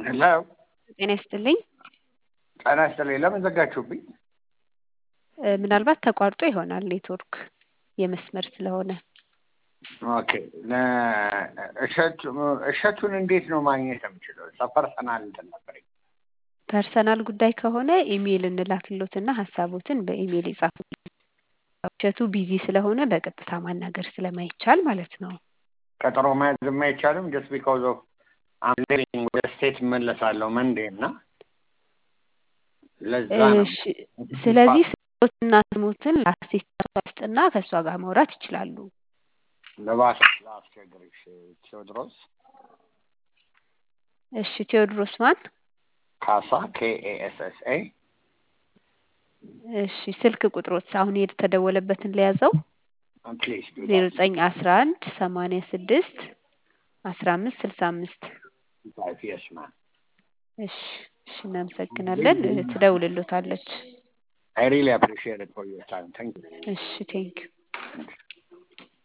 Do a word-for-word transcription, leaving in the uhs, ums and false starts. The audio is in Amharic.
ሄሎ ጤና ይስጥልኝ። ጤና ይስጥልኝ። ለምን ዘጋችሁብኝ? ምናልባት ተቋርጦ ይሆናል ኔትወርክ የመስመር ስለሆነ። ኦኬ እሸቱ እሸቱን እንዴት ነው ማግኘት የምችለው? ፐርሰናል እንትን ነበረኝ። ፐርሰናል ጉዳይ ከሆነ ኢሜይል እንላክሎትና ሀሳቦትን በኢሜይል ይጻፉልን። እሸቱ ቢዚ ስለሆነ በቀጥታ ማናገር ስለማይቻል ማለት ነው። ቀጠሮ መያዝ የማይቻልም just because of I'm living ወደ ስቴት እመለሳለሁ መንዴ እና ለዛ ነው። እሺ፣ ስለዚህ ስሞትና ስሞትን ለአሲስታንቷ ውስጥና ከእሷ ጋር ማውራት ይችላሉ። ለባስ ላስቸግርሽ ቴዎድሮስ እሺ፣ ቴዎድሮስ ማን? ካሳ ኬ ኤ ኤስ ኤስ ኤ። እሺ፣ ስልክ ቁጥሮት አሁን የተደወለበትን ለያዘው ፕሊዝ ዜሮ ዘጠኝ አስራ አንድ ሰማንያ ስድስት አስራ አምስት ስልሳ አምስት ፋይቭ የስ ማን። እሺ፣ እሺ፣ እናመሰግናለን። ትደውልሎታለች። I really appreciate it for your time. Thank you. እሺ፣ ቴንክ ዩ